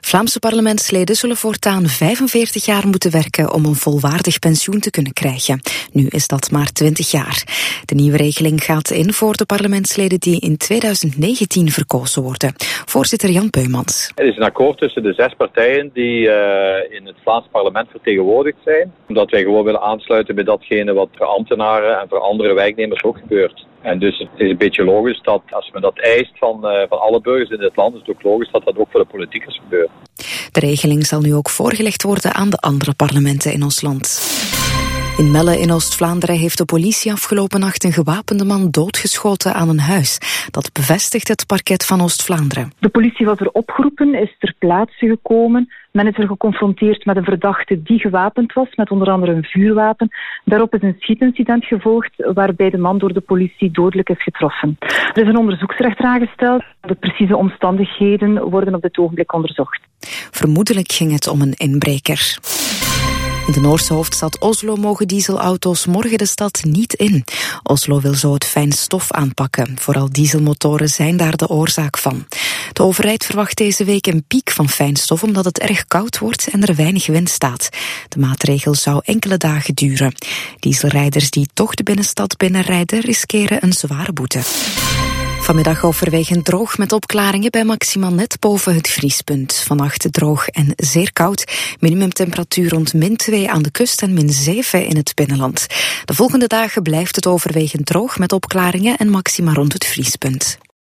Vlaamse parlementsleden zullen voortaan 45 jaar moeten werken om een volwaardig pensioen te kunnen krijgen. Nu is dat maar 20 jaar. De nieuwe regeling gaat in voor de parlementsleden die in 2019 verkozen worden. Voorzitter Jan Peumans. Er is een akkoord tussen de 6 partijen die in het Vlaams parlement vertegenwoordigd zijn. Omdat wij gewoon willen aansluiten bij datgene wat voor ambtenaren en voor andere werknemers ook gebeurt. En dus het is een beetje logisch dat als men dat eist van alle burgers in dit land, is het ook logisch dat dat ook voor de politiekers gebeurt. De regeling zal nu ook voorgelegd worden aan de andere parlementen in ons land. In Melle in Oost-Vlaanderen heeft de politie afgelopen nacht een gewapende man doodgeschoten aan een huis. Dat bevestigt het parket van Oost-Vlaanderen. De politie was er opgeroepen, is ter plaatse gekomen. Men is er geconfronteerd met een verdachte die gewapend was, met onder andere een vuurwapen. Daarop is een schietincident gevolgd, waarbij de man door de politie dodelijk is getroffen. Er is een onderzoeksrechter aangesteld. De precieze omstandigheden worden op dit ogenblik onderzocht. Vermoedelijk ging het om een inbreker. In de Noorse hoofdstad Oslo mogen dieselauto's morgen de stad niet in. Oslo wil zo het fijnstof aanpakken. Vooral dieselmotoren zijn daar de oorzaak van. De overheid verwacht deze week een piek van fijnstof omdat het erg koud wordt en er weinig wind staat. De maatregel zou enkele dagen duren. Dieselrijders die toch de binnenstad binnenrijden riskeren een zware boete. Vanmiddag overwegend droog met opklaringen bij maxima net boven het vriespunt. Vannacht droog en zeer koud. Minimumtemperatuur rond -2 aan de kust en -7 in het binnenland. De volgende dagen blijft het overwegend droog met opklaringen en maxima rond het vriespunt.